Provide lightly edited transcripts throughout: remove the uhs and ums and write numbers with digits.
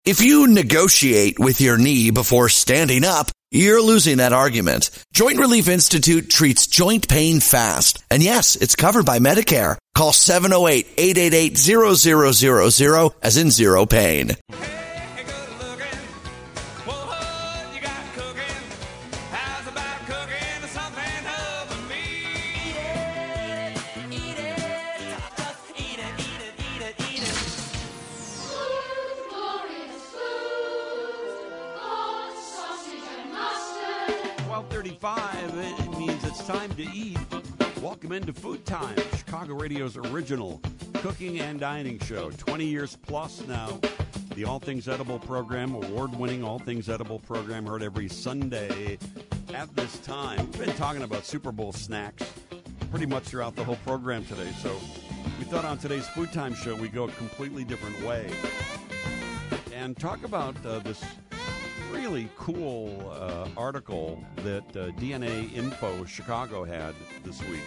If you negotiate with your knee before standing up, you're losing that argument. Joint Relief Institute treats joint pain fast. And yes, it's covered by Medicare. Call 708-888-0000 as in zero pain. It means it's time to eat. Welcome into Food Time, Chicago Radio's original cooking and dining show. 20 years plus now. The All Things Edible program, award-winning All Things Edible program, heard every Sunday at this time. We've been talking about Super Bowl snacks pretty much throughout the whole program today. So we thought on today's Food Time show we'd go a completely different way and talk about this really cool article that DNA Info Chicago had this week.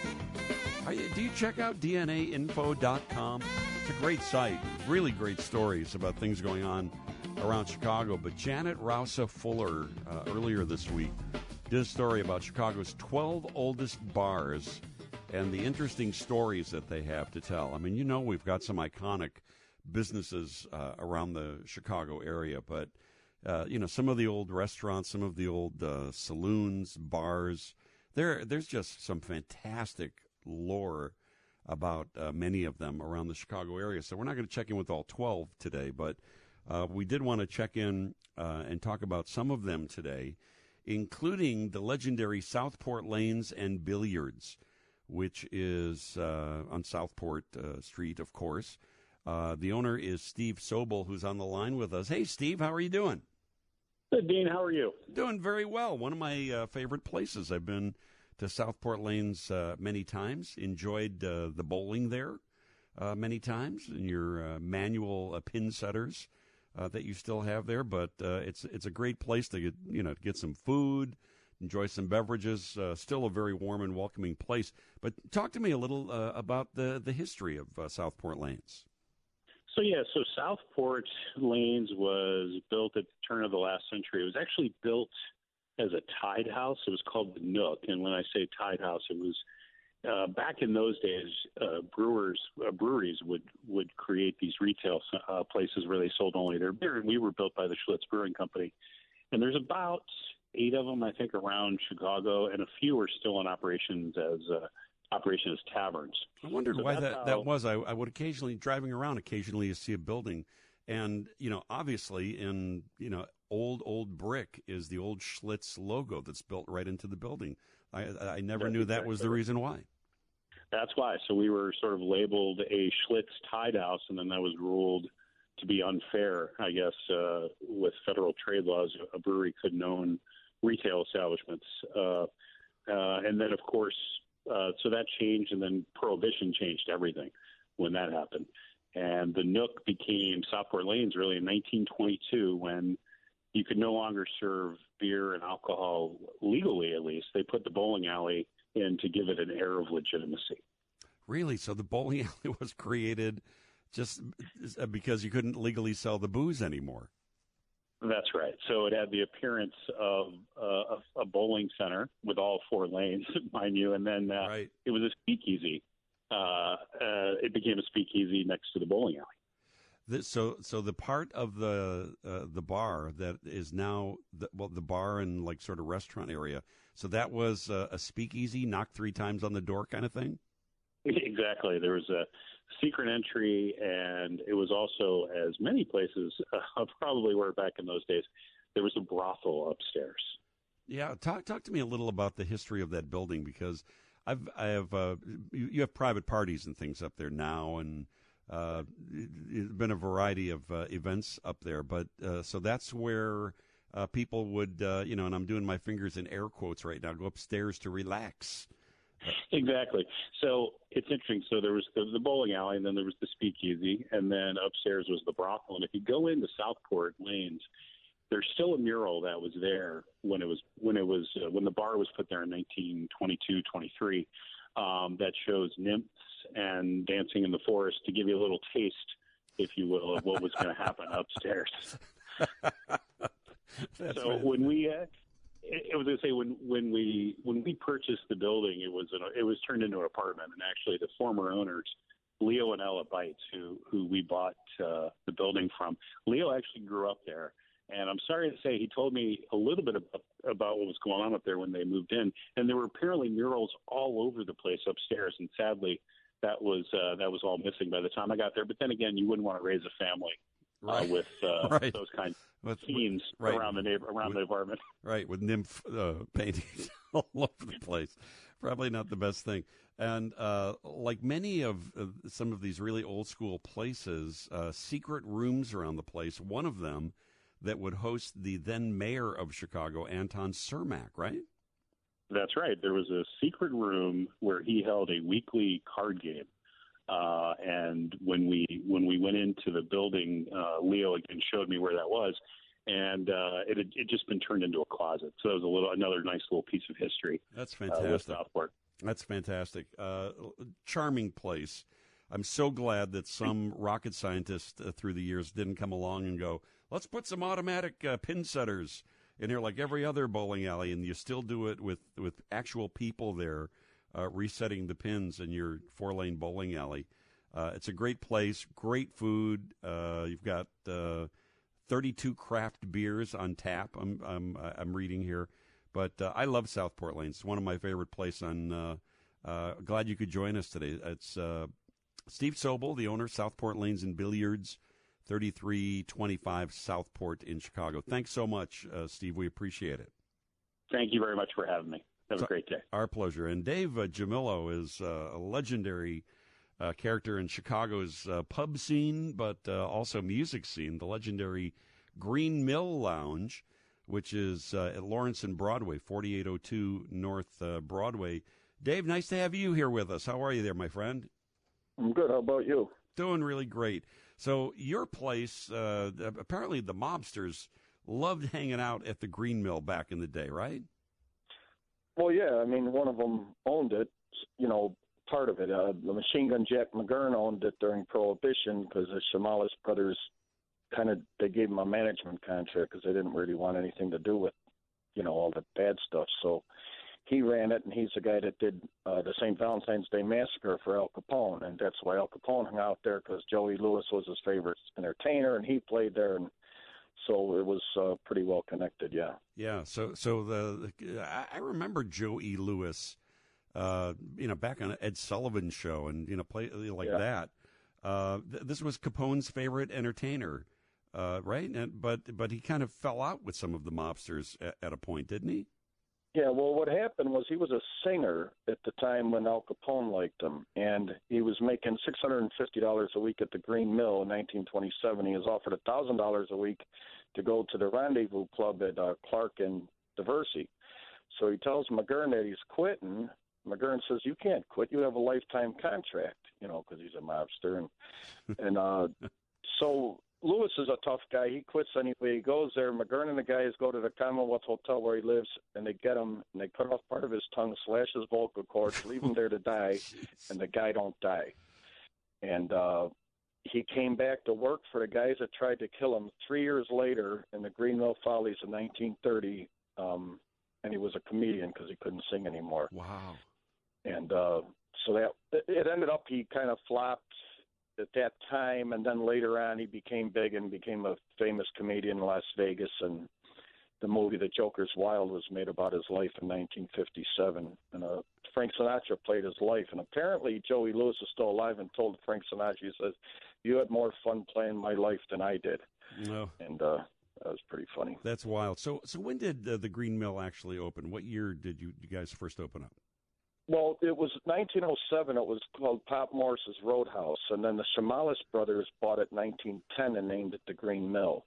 Do you check out DNAinfo.com? It's a great site. Really great stories about things going on around Chicago. But Janet Rausa Fuller earlier this week did a story about Chicago's 12 oldest bars and the interesting stories that they have to tell. I mean, you know, we've got some iconic businesses around the Chicago area, but you know, some of the old restaurants, some of the old saloons, bars, there's just some fantastic lore about many of them around the Chicago area. So we're not going to check in with all 12 today, but we did want to check in and talk about some of them today, including the legendary Southport Lanes and Billiards, which is on Southport Street, of course. The owner is Steve Sobel, who's on the line with us. Hey, Steve, how are you doing? Good, Dean. How are you? Doing very well. One of my favorite places. I've been to Southport Lanes many times. Enjoyed the bowling there many times, and your manual pin setters that you still have there. But it's a great place to get some food, enjoy some beverages. Still a very warm and welcoming place. But talk to me a little about the history of Southport Lanes. So Southport Lanes was built at the turn of the last century. It was actually built as a tide house. It was called the Nook. And when I say tide house, it was back in those days, breweries would create these retail places where they sold only their beer. And we were built by the Schlitz Brewing Company. And there's about 8 of them, I think, around Chicago, and a few are still in operation as taverns. I wondered why that was. I would occasionally, driving around occasionally, you see a building, and, obviously in, old brick is the old Schlitz logo that's built right into the building. I never knew that was the reason why. That's why. So we were sort of labeled a Schlitz Tide House, and then that was ruled to be unfair, I guess, with federal trade laws. A brewery couldn't own retail establishments. And then, of course, so that changed, and then Prohibition changed everything when that happened. And the Nook became Southport Lanes really in 1922 when you could no longer serve beer and alcohol legally, at least. They put the bowling alley in to give it an air of legitimacy. Really? So the bowling alley was created just because you couldn't legally sell the booze anymore? That's right. So it had the appearance of a bowling center with all 4 lanes, mind you, and then It was a speakeasy. It became a speakeasy next to the bowling alley. So the part of the bar that is now the bar and like sort of restaurant area. So that was a speakeasy, knock 3 times on the door kind of thing. Exactly. There was a secret entry, and it was also, as many places probably were back in those days, there was a brothel upstairs. Yeah, talk to me a little about the history of that building, because you have private parties and things up there now, and there's been a variety of events up there. But so that's where people would, and I'm doing my fingers in air quotes right now, go upstairs to relax. Exactly. So it's interesting. So there was the bowling alley, and then there was the speakeasy, and then upstairs was the brothel. And if you go into Southport Lanes, there's still a mural that was there when the bar was put there in 1922-23 that shows nymphs and dancing in the forest to give you a little taste, if you will, of what was going to happen upstairs. So when we, I was going to say when we purchased the building, it was turned into an apartment, and actually the former owners, Leo and Ella Bites, who we bought the building from. Leo actually grew up there, and I'm sorry to say he told me a little bit about what was going on up there when they moved in, and there were apparently murals all over the place upstairs, and sadly that was all missing by the time I got there. But then again, you wouldn't want to raise a family with right. those kinds of scenes around the apartment. Right, with nymph paintings all over the place. Probably not the best thing. And like many of some of these really old school places, secret rooms around the place, one of them that would host the then mayor of Chicago, Anton Cermak, right? That's right. There was a secret room where he held a weekly card game. And when we went into the building, Leo again showed me where that was, and it had just been turned into a closet. So it was another nice little piece of history. That's fantastic. With Southport. That's fantastic. Charming place. I'm so glad that some rocket scientist through the years didn't come along and go, let's put some automatic pin setters in here like every other bowling alley, and you still do it with actual people there resetting the pins in your 4-lane bowling alley. It's a great place, great food. You've got 32 craft beers on tap. I'm reading here, but I love Southport Lanes. It's one of my favorite places. Glad you could join us today. It's Steve Sobel, the owner, Southport Lanes and Billiards, 3325 Southport in Chicago. Thanks so much, Steve. We appreciate it. Thank you very much for having me. Have a great day. Our pleasure. And Dave Jamillo is a legendary character in Chicago's pub scene, but also music scene, the legendary Green Mill Lounge, which is at Lawrence and Broadway, 4802 North Broadway. Dave, nice to have you here with us. How are you there, my friend? I'm good. How about you? Doing really great. So your place, apparently the mobsters loved hanging out at the Green Mill back in the day, right? Well, yeah. I mean, one of them owned it, part of it. The Machine Gun Jack McGurn owned it during Prohibition because the Chamalis brothers they gave him a management contract because they didn't really want anything to do with, all the bad stuff. So he ran it, and he's the guy that did the St. Valentine's Day Massacre for Al Capone, and that's why Al Capone hung out there, because Joey Lewis was his favorite entertainer, and he played there, and so it was pretty well connected, yeah. Yeah, so I remember Joe E. Lewis, back on Ed Sullivan's show, and play like that. This was Capone's favorite entertainer, right? But he kind of fell out with some of the mobsters at a point, didn't he? Yeah, well, what happened was he was a singer at the time when Al Capone liked him, and he was making $650 a week at the Green Mill in 1927. He was offered $1,000 a week to go to the Rendezvous Club at Clark and Diversey. So he tells McGurn that he's quitting. McGurn says, "You can't quit. You have a lifetime contract," because he's a mobster. And so Lewis is a tough guy. He quits anyway. He goes there. McGurn and the guys go to the Commonwealth Hotel where he lives, and they get him, and they cut off part of his tongue, slash his vocal cords, leave him there to die, and the guy don't die. And he came back to work for the guys that tried to kill him 3 years later in the Green Mill Follies in 1930, and he was a comedian because he couldn't sing anymore. Wow. And so that it ended up he kind of flopped at that time, and then later on he became big and became a famous comedian in Las Vegas, and the movie The Joker's Wild was made about his life in 1957, and Frank Sinatra played his life, and apparently Joey Lewis is still alive and told Frank Sinatra, he says, "You had more fun playing my life than I did." No. And that was pretty funny. That's wild. So when did the Green Mill actually open? What year did you guys first open up? Well, it was 1907. It was called Pop Morris's Roadhouse, and then the Chamalis brothers bought it in 1910 and named it the Green Mill.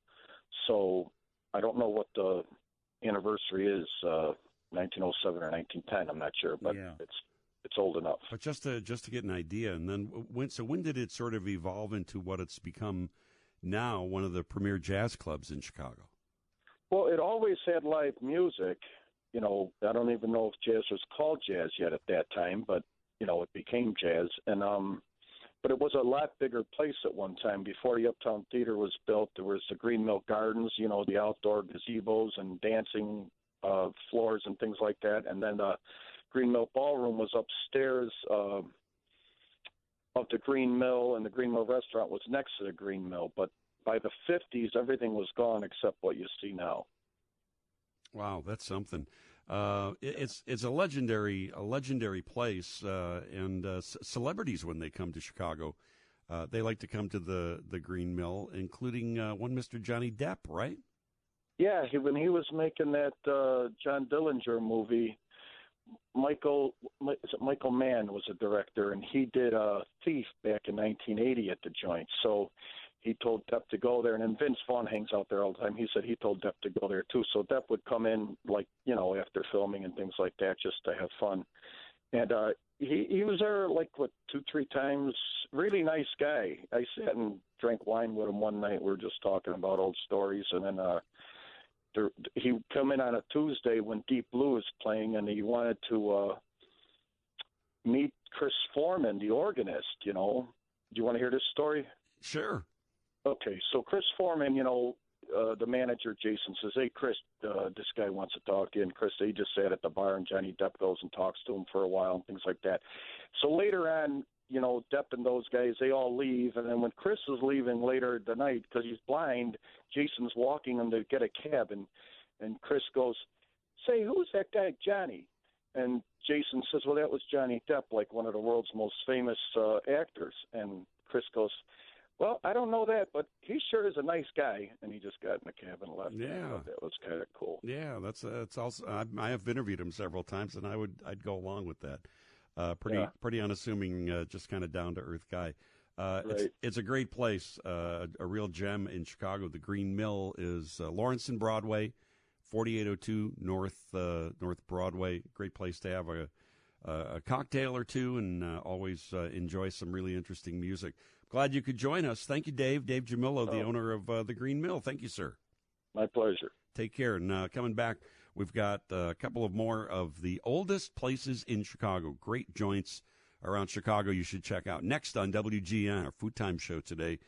So I don't know what the anniversary is, 1907 or 1910. I'm not sure, but yeah. It's old enough. But just to get an idea, and then when did it sort of evolve into what it's become now, one of the premier jazz clubs in Chicago? Well, it always had live music. I don't even know if jazz was called jazz yet at that time, but, it became jazz. And But it was a lot bigger place at one time. Before the Uptown Theater was built, there was the Green Mill Gardens, the outdoor gazebos and dancing floors and things like that. And then the Green Mill Ballroom was upstairs of the Green Mill, and the Green Mill Restaurant was next to the Green Mill. But by the 50s, everything was gone except what you see now. Wow, that's something. It's a legendary place, and celebrities, when they come to Chicago, they like to come to the Green Mill, including one Mr. Johnny Depp, right? Yeah, when he was making that John Dillinger movie, Michael Mann was a director, and he did Thief back in 1980 at the joint. So he told Depp to go there, and then Vince Vaughn hangs out there all the time. He said he told Depp to go there too. So Depp would come in, after filming and things like that, just to have fun. And he was there 2-3 times. Really nice guy. I sat and drank wine with him one night. We were just talking about old stories, and then he would come in on a Tuesday when Deep Blue was playing, and he wanted to meet Chris Foreman, the organist. Do you want to hear this story? Sure. Okay, so Chris Foreman, the manager, Jason, says, "Hey, Chris, this guy wants to talk to you." And Chris, he just sat at the bar, and Johnny Depp goes and talks to him for a while and things like that. So later on, Depp and those guys, they all leave. And then when Chris is leaving later the night, because he's blind, Jason's walking him to get a cab. And Chris goes, "Say, who's that guy, Johnny?" And Jason says, "Well, that was Johnny Depp, one of the world's most famous actors." And Chris goes, "Well, I don't know that, but he sure is a nice guy." And he just got in the cab and left. Yeah, that was kind of cool. Yeah, that's also. I have interviewed him several times, and I'd go along with that. Pretty unassuming, just kind of down to earth guy. Right. It's a great place, a real gem in Chicago. The Green Mill is Lawrence and Broadway, 4802 North Broadway. Great place to have a cocktail or two, and always enjoy some really interesting music. Glad you could join us. Thank you, Dave. Dave Jamillo, the owner of the Green Mill. Thank you, sir. My pleasure. Take care. And coming back, we've got a couple of more of the oldest places in Chicago. Great joints around Chicago you should check out. Next on WGN, our Food Time show today,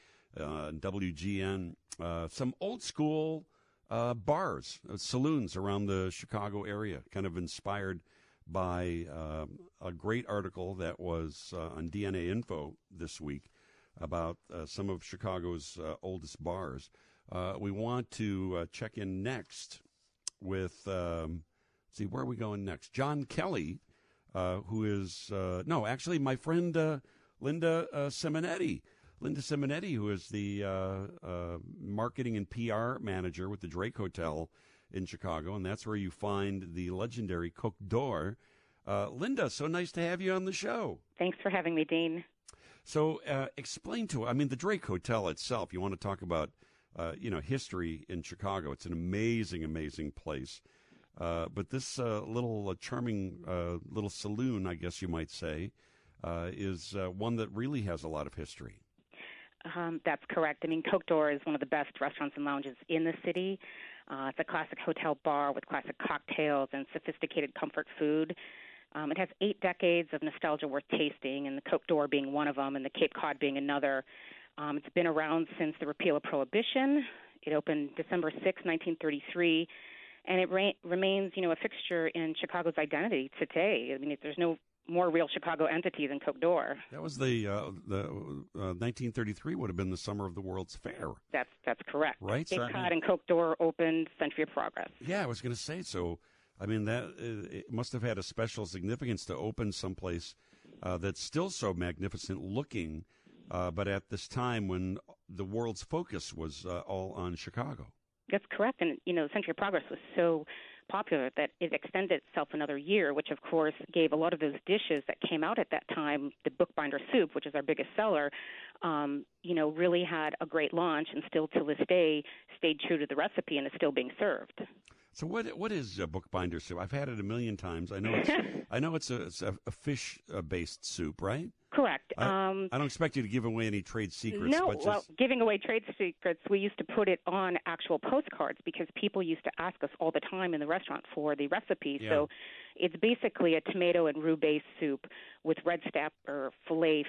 WGN, some old school bars, saloons around the Chicago area, kind of inspired by a great article that was on DNA Info this week about some of Chicago's oldest bars. We want to check in next with, see, where are we going next? John Kelly, who is, actually my friend Linda Simonetti. Linda Simonetti, who is the marketing and PR manager with the Drake Hotel in Chicago, and that's where you find the legendary Coq d'Or. Linda, so nice to have you on the show. Thanks for having me, Dean. So explain to us, the Drake Hotel itself, you want to talk about, history in Chicago. It's an amazing, amazing place. But this little charming little saloon, I guess you might say, is one that really has a lot of history. That's correct. Coq d'Or is one of the best restaurants and lounges in the city. It's a classic hotel bar with classic cocktails and sophisticated comfort food. It has 8 decades of nostalgia worth tasting, and the Coq d'Or being one of them, and the Cape Cod being another. It's been around since the repeal of Prohibition. It opened December 6, 1933, and it remains, a fixture in Chicago's identity today. There's no more real Chicago entity than Coq d'Or. That was the 1933 would have been the summer of the World's Fair. That's correct. Right. Cape Cod and Coq d'Or opened Century of Progress. Yeah, I was going to say so. That it must have had a special significance to open someplace that's still so magnificent looking, but at this time when the world's focus was all on Chicago. That's correct. And, Century of Progress was so popular that it extended itself another year, which, of course, gave a lot of those dishes that came out at that time, the Bookbinder soup, which is our biggest seller, really had a great launch and still to this day stayed true to the recipe and is still being served. So what is Bookbinder soup? I've had it a million times. I know it's a fish-based soup, right? Correct. I don't expect you to give away any trade secrets. No, but just... giving away trade secrets, we used to put it on actual postcards because people used to ask us all the time in the restaurant for the recipe. Yeah. So it's basically a tomato and roux-based soup with red snapper, filet fish,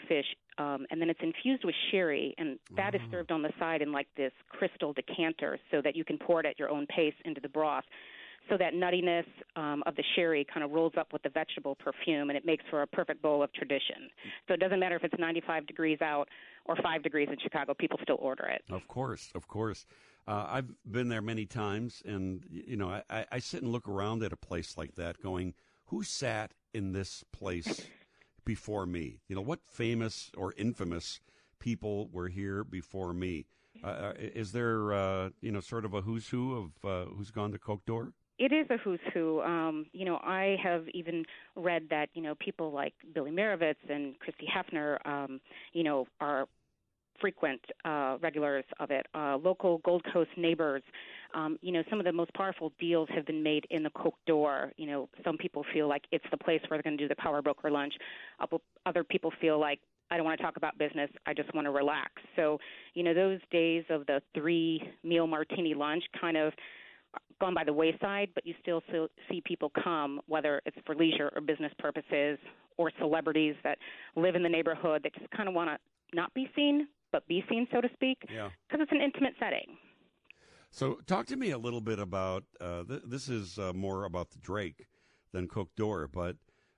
and then it's infused with sherry, and that is served on the side in like this crystal decanter so that you can pour it at your own pace into the broth. So that nuttiness of the sherry kind of rolls up with the vegetable perfume, and it makes for a perfect bowl of tradition. So it doesn't matter if it's 95 degrees out or 5 degrees in Chicago, people still order it. Of course, of course. I've been there many times, and, you know, I sit and look around at a place like that going, who sat in this place before me? You know, what famous or infamous people were here before me? Is there, you know, sort of a who's who of who's gone to Coq d'Or? It is a who's who. You know, I have even read that, you know, people like Billy Marovitz and Christy Hefner, you know, are frequent regulars of it. Local Gold Coast neighbors, you know, some of the most powerful deals have been made in the Coq d'Or. You know, some people feel like it's the place where they're going to do the power broker lunch. Other people feel like, I don't want to talk about business, I just want to relax. So, you know, those days of the 3-meal martini lunch kind of gone by the wayside, but you still see people come, whether it's for leisure or business purposes, or celebrities that live in the neighborhood that just kind of want to not be seen, but be seen, so to speak, because it's an intimate setting. So talk to me a little bit about, this is more about the Drake than Coq d'Or, but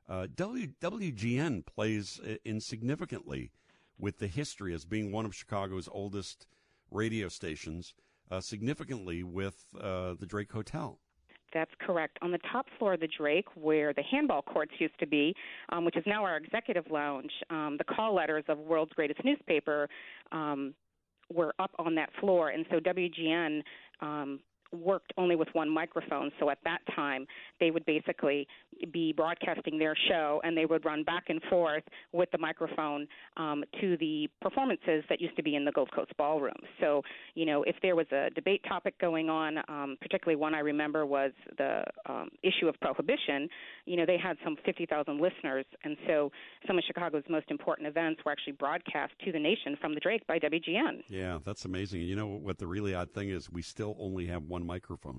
WGN plays insignificantly with the history as being one of Chicago's oldest radio stations, significantly with the Drake Hotel. That's correct. On the top floor of the Drake, where the handball courts used to be, which is now our executive lounge, the call letters of World's Greatest Newspaper were up on that floor. And so WGN worked only with one microphone. So at that time, they would basically be broadcasting their show, and they would run back and forth with the microphone to the performances that used to be in the Gold Coast Ballroom. So, you know, if there was a debate topic going on, particularly one I remember was the issue of prohibition, you know, they had some 50,000 listeners. And so some of Chicago's most important events were actually broadcast to the nation from the Drake by WGN. Yeah, that's amazing. You know what the really odd thing is? We still only have one microphone.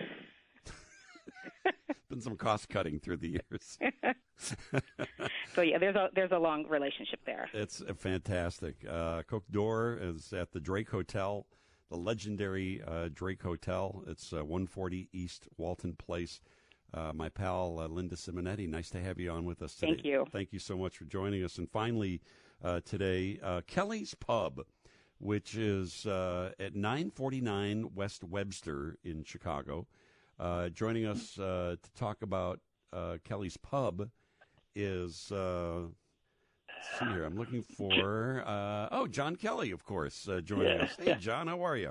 Been some cost cutting through the years. So yeah, there's a long relationship there. It's fantastic. Coq d'Or is at the Drake Hotel, the legendary Drake Hotel. It's 140 East Walton Place. My pal Linda Simonetti, nice to have you on with us today. Thank you. Thank you so much for joining us. And finally, today, Kelly's Pub, which is at 949 West Webster in Chicago. Joining us to talk about Kelly's Pub is, let's see here, I'm looking for, John Kelly, of course, joining us. Hey, John, how are you?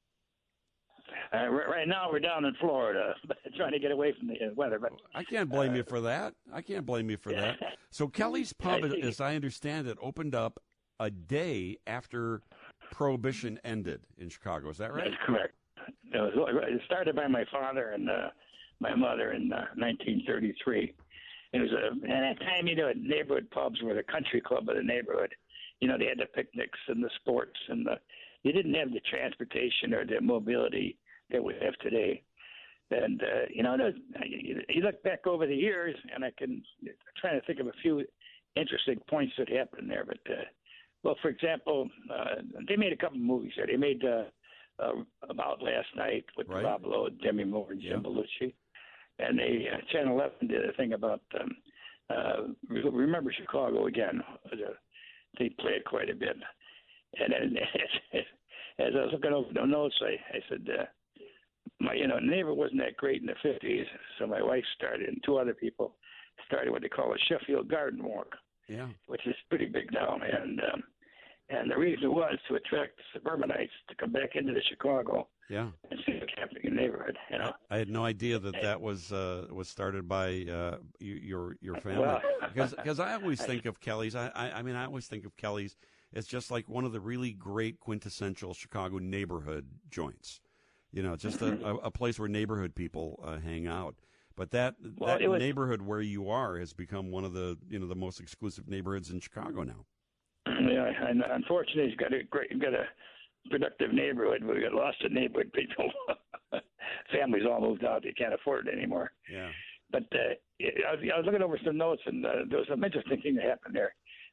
Right now we're down in Florida, trying to get away from the weather. But I can't blame you for that. So Kelly's Pub, as I understand it, opened up a day after Prohibition ended in Chicago. Is that right? That's correct. It started by my father and my mother in 1933. It was at that time, you know, neighborhood pubs were the country club of the neighborhood. You know, they had the picnics and the sports, and you didn't have the transportation or the mobility that we have today. And you know, you look back over the years, and I'm trying to think of a few interesting points that happened there. But well, for example, they made a couple of movies there. They made About Last Night with Rob Lowe, Demi Moore, and Jim Belushi. And they Channel 11 did a thing about Remember Chicago Again. They played quite a bit. And then, as I was looking over the notes, I said, my neighbor wasn't that great in the 50s, so my wife started, and two other people started what they call a Sheffield Garden Walk, which is pretty big now. And the reason was to attract suburbanites to come back into the Chicago and see what's happening in the neighborhood. You know, I had no idea that was started by your family, because I always think of Kelly's. I mean, I always think of Kelly's as just like one of the really great quintessential Chicago neighborhood joints. You know, just a place where neighborhood people hang out. But that neighborhood where you are has become one of the the most exclusive neighborhoods in Chicago now. Yeah, and unfortunately, you've got a productive neighborhood. We got lost in neighborhood people. Families all moved out; they can't afford it anymore. Yeah. But I was looking over some notes, and there was some interesting thing that happened there.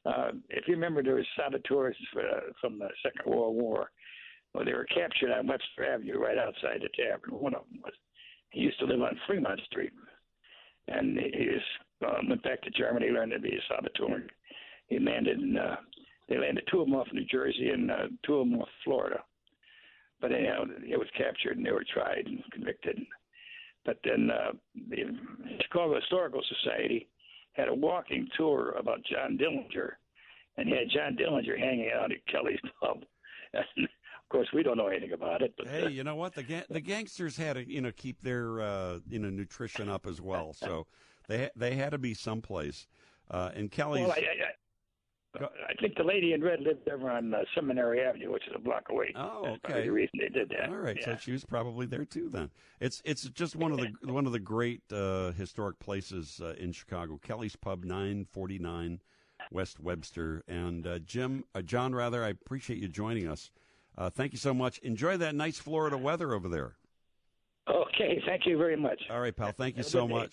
If you remember, there was saboteurs from the Second World War. Well, they were captured on Webster Avenue right outside the tavern. One of them was, he used to live on Fremont Street. And he went back to Germany, learned to be a saboteur. He landed they landed two of them off New Jersey and two of them off Florida. But anyhow, it was captured and they were tried and convicted. But then the Chicago Historical Society had a walking tour about John Dillinger, and he had John Dillinger hanging out at Kelly's Pub. And of course, we don't know anything about it. But, hey, you know what? The gangsters had to keep their nutrition up as well, so they had to be someplace. And Kelly's. Well, I think the lady in red lived over on Seminary Avenue, which is a block away. Oh, okay. That's the reason they did that. All right, yeah. so she was probably there too. Then it's just one of the great historic places in Chicago. Kelly's Pub, 949 West Webster. And John, I appreciate you joining us. Thank you so much. Enjoy that nice Florida weather over there. Okay, thank you very much. All right, pal. Thank you so much.